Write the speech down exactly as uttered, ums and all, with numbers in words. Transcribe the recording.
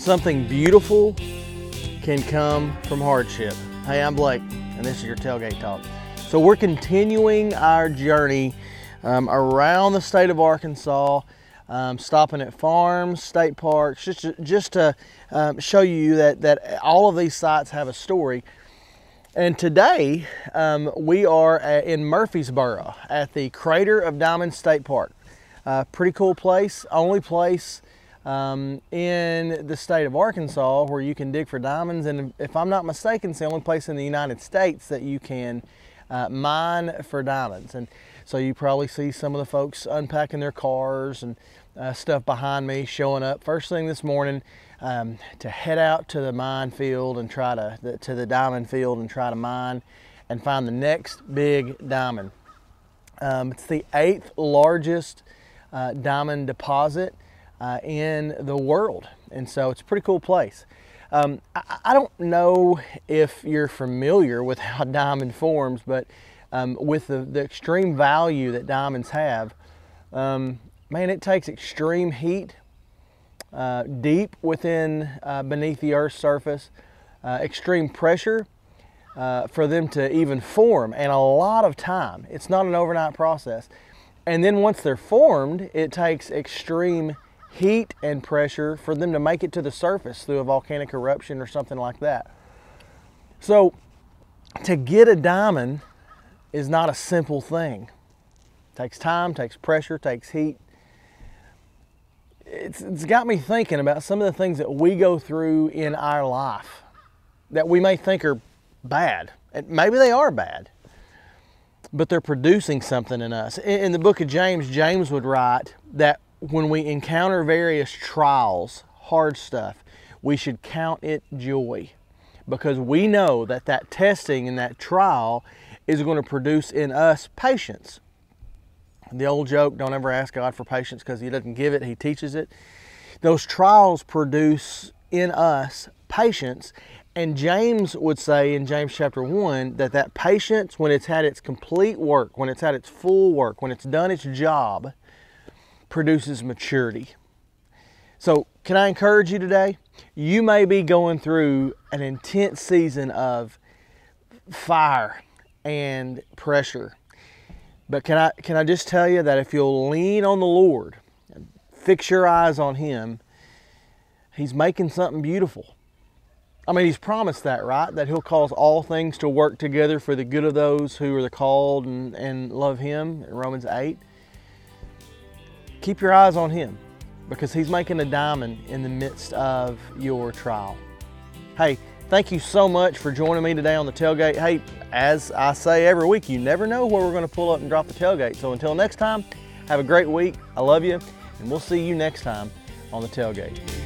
Something beautiful can come from hardship. Hey, I'm Blake, and this is your Tailgate Talk. So we're continuing our journey um, around the state of Arkansas, um, stopping at farms, state parks, just to, just to um, show you that, that all of these sites have a story. And today um, we are at, in Murfreesboro at the Crater of Diamonds State Park. Uh, pretty cool place, only place um, in the state of Arkansas where you can dig for diamonds, and if I'm not mistaken, it's the only place in the United States that you can uh, mine for diamonds. And so you probably see some of the folks unpacking their cars and uh, stuff behind me showing up first thing this morning um, to head out to the mine field and try to the, to the diamond field and try to mine and find the next big diamond. Um, it's the eighth largest uh, diamond deposit uh, in the world, and so it's a pretty cool place. Um, I, I don't know if you're familiar with how diamond forms, but um, with the, the extreme value that diamonds have, um, man, it takes extreme heat uh, deep within uh, beneath the Earth's surface, uh, extreme pressure uh, for them to even form, and a lot of time. It's not an overnight process. And then once they're formed, it takes extreme heat and pressure for them to make it to the surface through a volcanic eruption or something like that. So to get a diamond is not a simple thing. It takes time, takes pressure, takes heat. It's, it's got me thinking about some of the things that we go through in our life that we may think are bad. And maybe they are bad, but they're producing something in us. In the book of James, James would write that when we encounter various trials, hard stuff, we should count it joy, because we know that that testing and that trial is going to produce in us patience. The old joke, don't ever ask God for patience because He doesn't give it, He teaches it. Those trials produce in us patience. And James would say in James chapter one that that patience, when it's had its complete work, when it's had its full work, when it's done its job, produces maturity. So can I encourage you today? You may be going through an intense season of fire and pressure. But can I, can I just tell you that if you'll lean on the Lord and fix your eyes on Him, He's making something beautiful. I mean, He's promised that, right? That He'll cause all things to work together for the good of those who are the called and, and love Him in Romans eight. Keep your eyes on Him, because He's making a diamond in the midst of your trial. Hey, thank you so much for joining me today on the tailgate. Hey, as I say every week, you never know where we're going to pull up and drop the tailgate. So until next time, have a great week. I love you, and we'll see you next time on the tailgate.